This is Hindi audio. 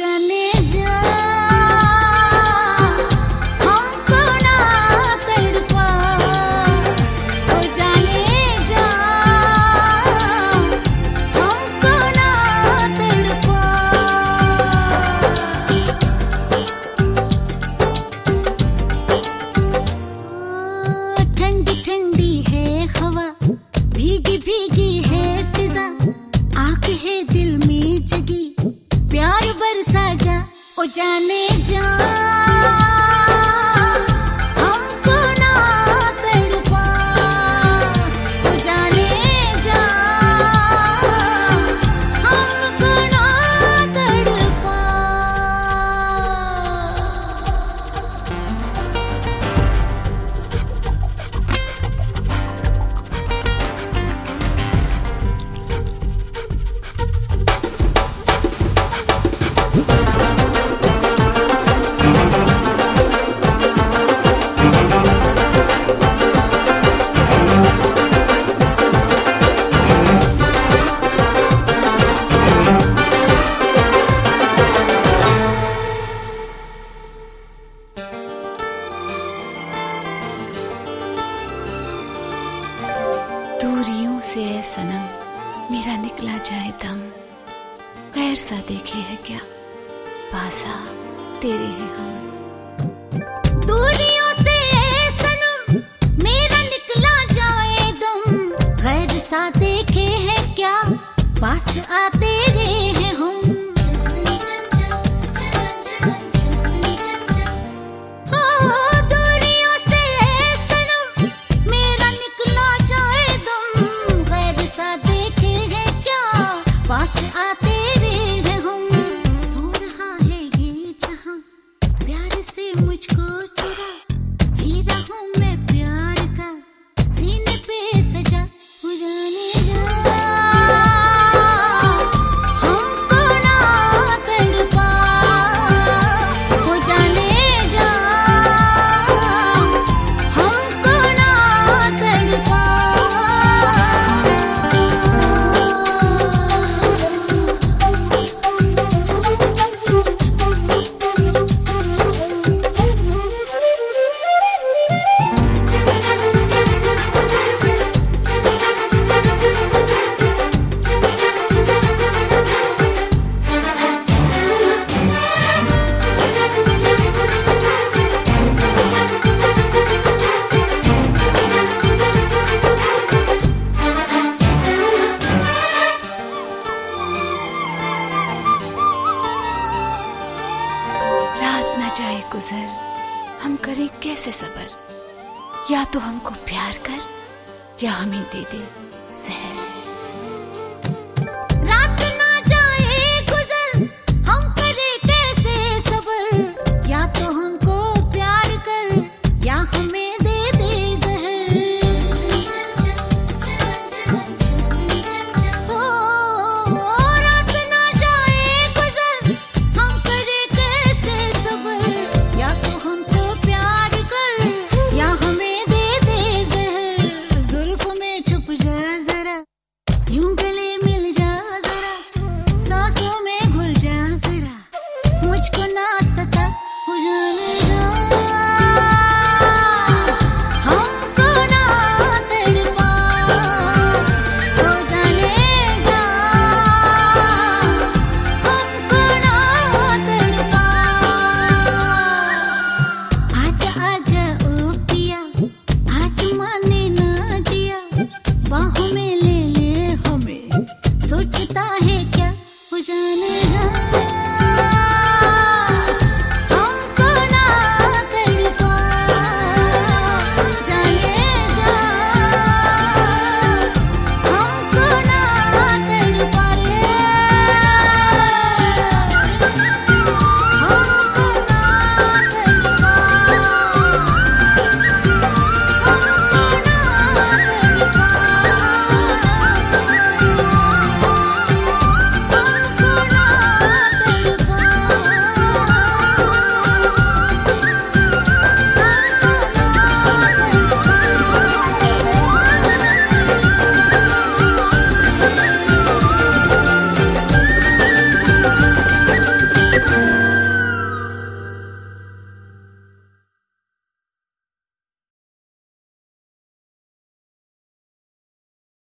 जाने जा, हमको ना तड़पा, ओ जाने जा, हमको ना तड़पा। ठंडी ठंडी है हवा, भीगी भीगी है फिजा, आग है दिल में जगी, प्यार बरसा जा, ओ जाने जा, हमको ना तड़पा, ओ जाने जा, हमको ना तड़पा। दूरियों से है सनम मेरा निकला जाए दम, गैर सा देखे है क्या पासा तेरे हैं हम। दूरियों से है सनम मेरा निकला जाए दम, गैर सा देखे है क्या पास आते हैं हम। दूरियों से है सनम मेरा निकला जाए दम, गैर सा देखे है क्या पास आते हैं हम। सो रहा है ये जहां प्यार से मुझको चुरा, हीरा हूँ मैं प्यार का सीने पे सजा, हो जाने जा, हमको ना तड़पा, हो जाने जा, हमको ना तड़पा। रात न जाए गुजर, हम करें कैसे सबर, या तो हमको प्यार कर या हमें दे दे जहर। रात ना जाए गुजर, हम करे कैसे सबर, या तो हमको प्यार कर या हमें दे दे जहर। रात ना जाए गुजर, हम करे कैसे सबर, या तो हमको प्यार कर या हमें दे दे जहर। जुल्फ में छुप जा जरा, यूं गले मिल जा जरा, सांसों में घुल जा जरा, मुझको ना सता, हो जाने जा, हमको ना तड़पा, हो जाने जा, हमको ना तड़पा। आजा आजा ओ पिया, आज माने ना दिया, बाहों में